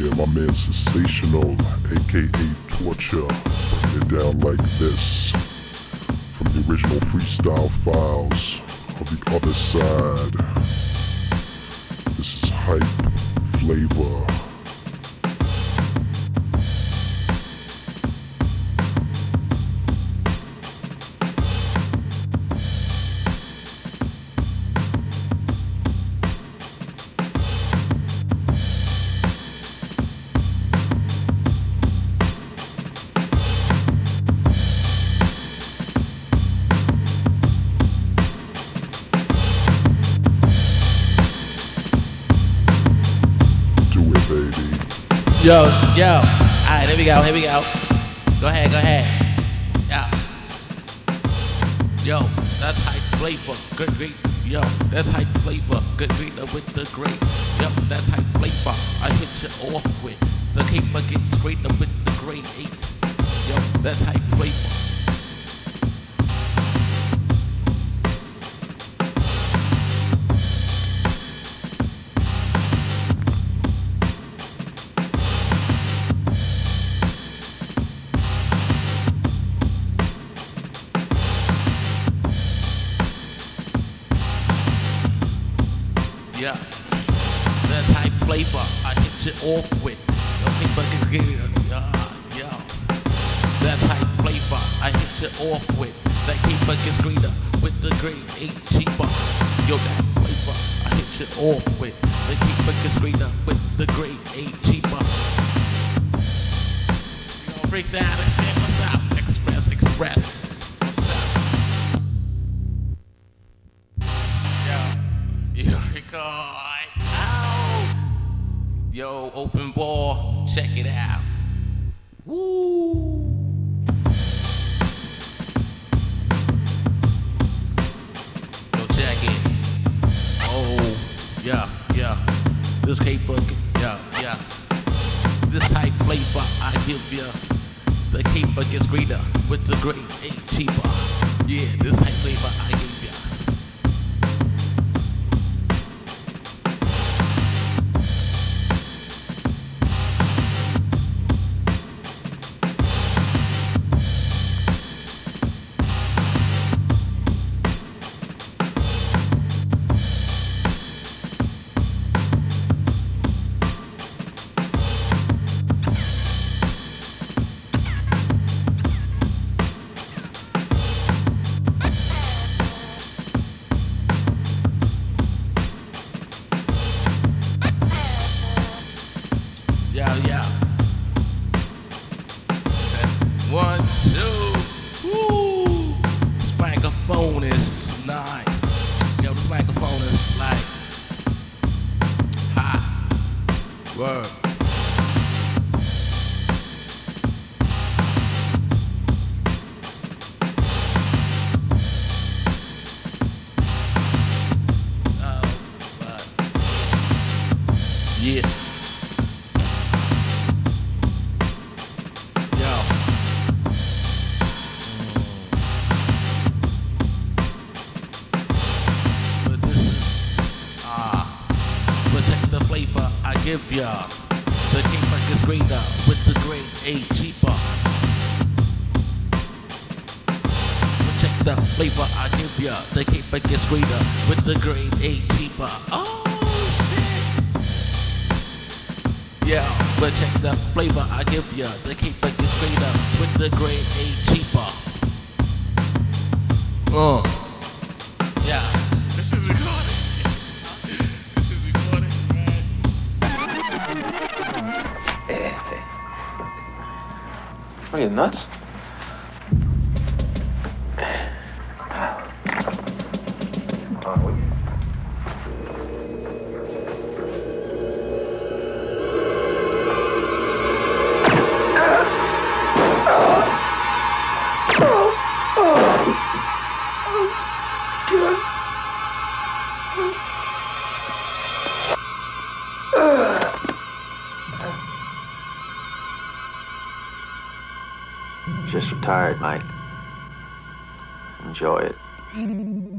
my man Sensational, aka Torture, bringing it down like this. From the original freestyle files of the other side. This is Hype Flavor. Yo, alright, here we go. Go ahead. Yo, that's Hype Flavor, good beat. Yo, that's Hype Flavor, good beat with the great. Yo, that's Hype Flavor, I hit you off with. The caper gets greater with the grade 8. Yo, that's Hype Flavor. Yeah, that's Hype Flavor, I hit you off with. Yo, that's Hype Flavor, I hit you off with. That keeper gets greener with the grade 8 cheaper. Yo, that flavor, I hit you off with. The keeper gets greener with the grade 8 cheaper. You gonna freak that out and shit? What's up? Express. You record. Ow. Yo, open ball, check it out. Woo. Yo, check it. Oh, yeah. This caper, yeah. This Hype Flavor I give ya. The caper gets greener with the grade 8 cheaper. Yeah, this Hype Flavor I give ya. Yeah. 1, 2. Woo. This microphone is nice. Yo, this microphone is like hot. Word. Yeah. Protect the flavor I give ya. The caper gets greener with the grade 8 cheaper. Protect the flavor I give ya. The caper gets greener with the grade 8 cheaper. Oh shit. Yeah, protect the flavor I give ya. The caper gets greener with the grade 8 cheaper. Yeah. This is recording. What are you, nuts? Just retired, Mike. Enjoy it.